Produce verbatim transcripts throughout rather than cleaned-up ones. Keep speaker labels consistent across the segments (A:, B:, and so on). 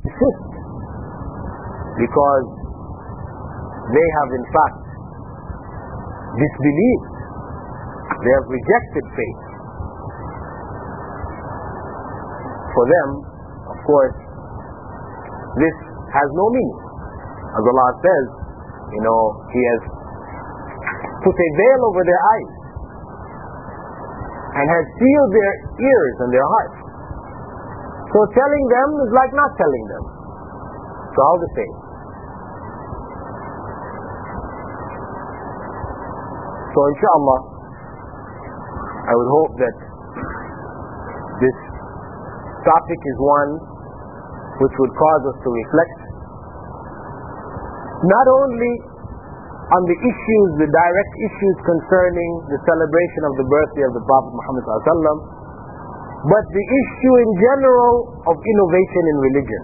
A: desist, because they have in fact disbelieved. They have rejected faith. For them, of course, this has no meaning. As Allah says, you know, He has put a veil over their eyes and has sealed their ears and their hearts. So telling them is like not telling them. So all the same. So inshallah, I would hope that this topic is one which would cause us to reflect not only on the issues, the direct issues concerning the celebration of the birthday of the Prophet Muhammad sallallahu alaihi wasallam, but the issue in general of innovation in religion.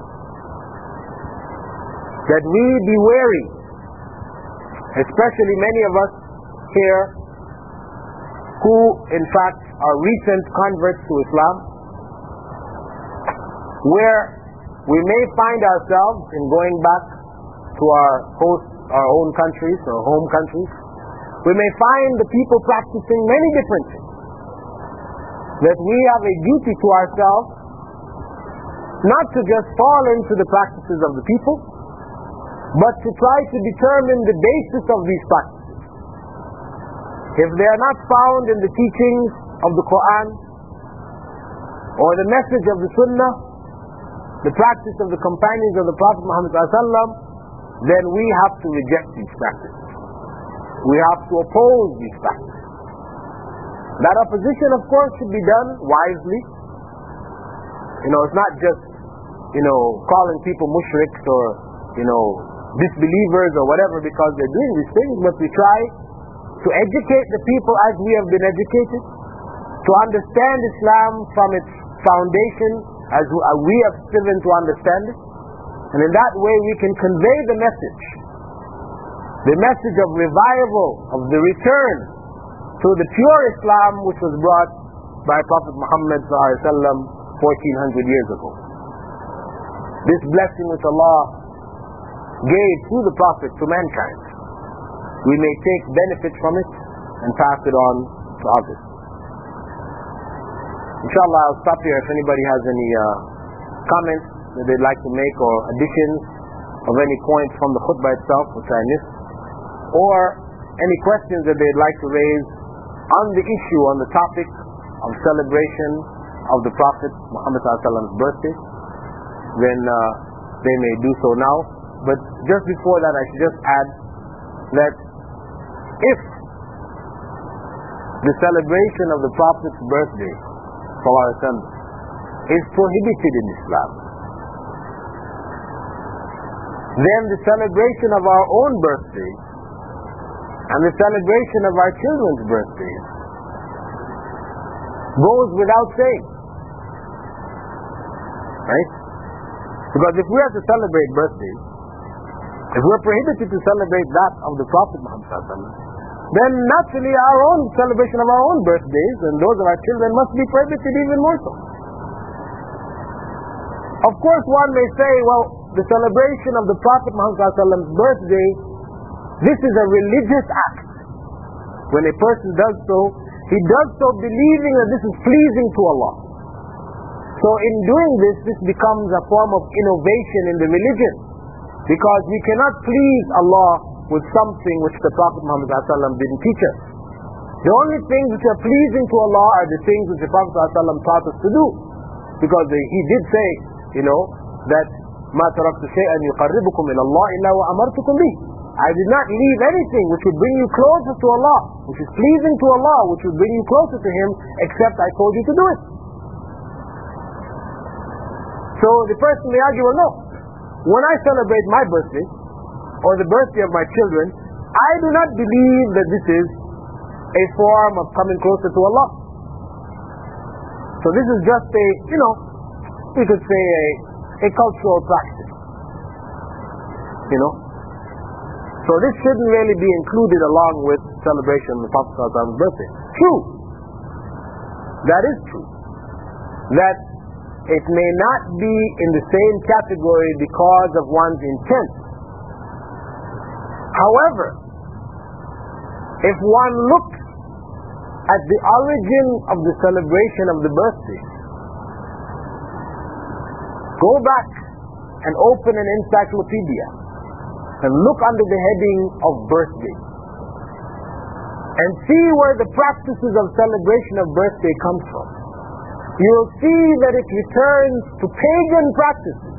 A: That we be wary, especially many of us here who in fact are recent converts to Islam, where we may find ourselves in going back to our host, our own countries, or home countries. We may find the people practicing many different things. That we have a duty to ourselves not to just fall into the practices of the people, but to try to determine the basis of these practices. If they are not found in the teachings of the Quran or the message of the Sunnah, the practice of the companions of the Prophet Muhammad sallallahu alaihi wasallam, then we have to reject these practices. We have to oppose these practices. That opposition, of course, should be done wisely. You know, it's not just, you know, calling people mushriks or, you know, disbelievers or whatever because they're doing these things, but we try to educate the people as we have been educated, to understand Islam from its foundation as we have striven to understand it. And in that way we can convey the message, the message of revival, of the return to the pure Islam which was brought by Prophet Muhammad sallallahu alaihi wasallam fourteen hundred years ago. This blessing which Allah gave through the Prophet to mankind, we may take benefit from it and pass it on to others. Inshallah, I'll stop here. If anybody has any uh, comments that they'd like to make, or additions of any points from the khutbah itself which I missed, or any questions that they'd like to raise on the issue, on the topic of celebration of the Prophet Muhammad sallallahu alaihi wasallam's birthday, then uh, they may do so now. But just before that, I should just add that if the celebration of the Prophet's birthday sallallahu alaihi wasallam is prohibited in Islam, then the celebration of our own birthdays and the celebration of our children's birthdays goes without saying. Right? Because if we have to celebrate birthdays, if we're prohibited to celebrate that of the Prophet Muhammad sallallahu alaihi wasallam, then naturally our own celebration of our own birthdays and those of our children must be prohibited even more so. Of course, one may say, well, the celebration of the Prophet Muhammad sallallahu alaihi wasallam's birthday, this is a religious act. When a person does so, he does so believing that this is pleasing to Allah. So in doing this, this becomes a form of innovation in the religion, because we cannot please Allah with something which the Prophet Muhammad sallallahu alaihi wasallam didn't teach us. The only things which are pleasing to Allah are the things which the Prophet sallallahu alaihi wasallam taught us to do, because he did say, you know, that مَا تَرَكْتُ شَيْئًا يُقَرِّبُكُمْ إِلَى اللَّهِ إِلَّا وَأَمَرْتُكُمْ بِهِ. I did not leave anything which would bring you closer to Allah, which is pleasing to Allah, which would bring you closer to Him, except I told you to do it. So the person may argue, well, no, when I celebrate my birthday or the birthday of my children, I do not believe that this is a form of coming closer to Allah. So this is just a, you know, we could say a, a cultural practice. You know? So this shouldn't really be included along with celebration of the Prophet sallallahu alaihi wasallam's birthday. True. That is true. That it may not be in the same category because of one's intent. However, if one looks at the origin of the celebration of the birthday, go back and open an encyclopedia and look under the heading of birthday and see where the practices of celebration of birthday come from. You will see that it returns to pagan practices.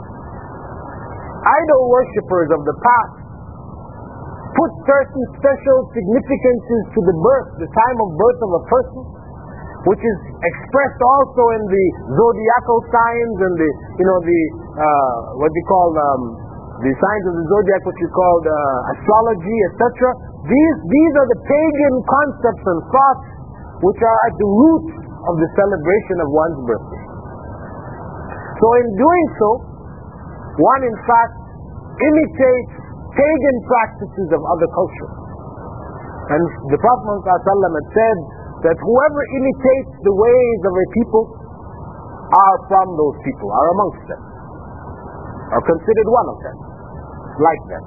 A: Idol worshippers of the past put certain special significances to the birth, the time of birth of a person, which is expressed also in the zodiacal signs and the, you know, the, uh, what we call, um, the signs of the zodiac, which we call uh, astrology, et cetera. These, these are the pagan concepts and thoughts which are at the root of the celebration of one's birthday. So in doing so, one in fact imitates pagan practices of other cultures. And the Prophet Muhammad had said that whoever imitates the ways of a people are from those people, are amongst them, are considered one of them, like them.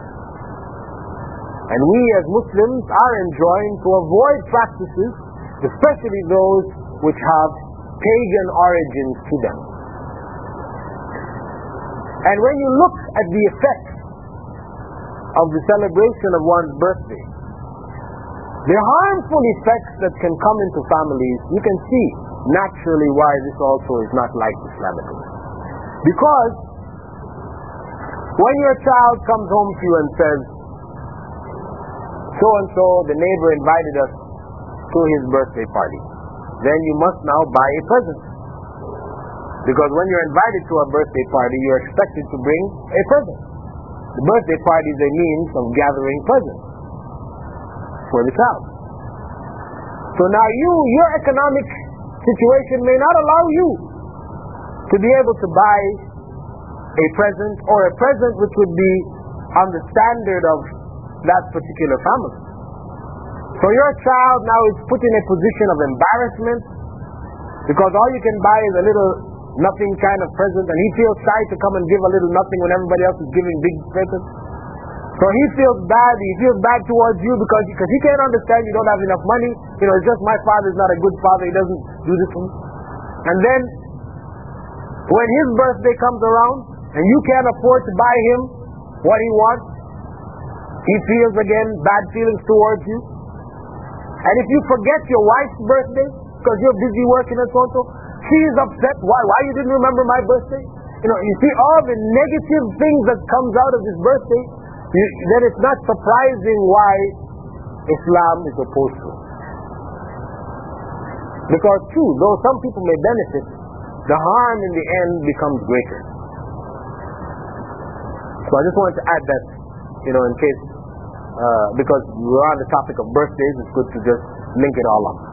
A: And we as Muslims are enjoined to avoid practices, especially those which have pagan origins to them. And when you look at the effects of the celebration of one's birthday, the harmful effects that can come into families, you can see naturally why this also is not liked Islamically. Because when your child comes home to you and says, so and so, the neighbor invited us to his birthday party, then you must now buy a present. Because when you're invited to a birthday party, you're expected to bring a present. The birthday party is a means of gathering presents for the child. So now you, your economic situation may not allow you to be able to buy a present, or a present which would be on the standard of that particular family. So your child now is put in a position of embarrassment because all you can buy is a little nothing kind of present, and he feels shy to come and give a little nothing when everybody else is giving big presents. So he feels bad, he feels bad towards you because because he can't understand you don't have enough money. You know, it's just my father's not a good father, he doesn't do this for me. And then when his birthday comes around and you can't afford to buy him what he wants, he feels again bad feelings towards you. And if you forget your wife's birthday because you're busy working and so on so, she is upset. Why? Why you didn't remember my birthday? You know, you see all the negative things that comes out of his birthday, you, then it's not surprising why Islam is opposed to it. Because too, though some people may benefit, the harm in the end becomes greater. So I just wanted to add that, you know, in case, uh, because we're on the topic of birthdays, it's good to just link it all up.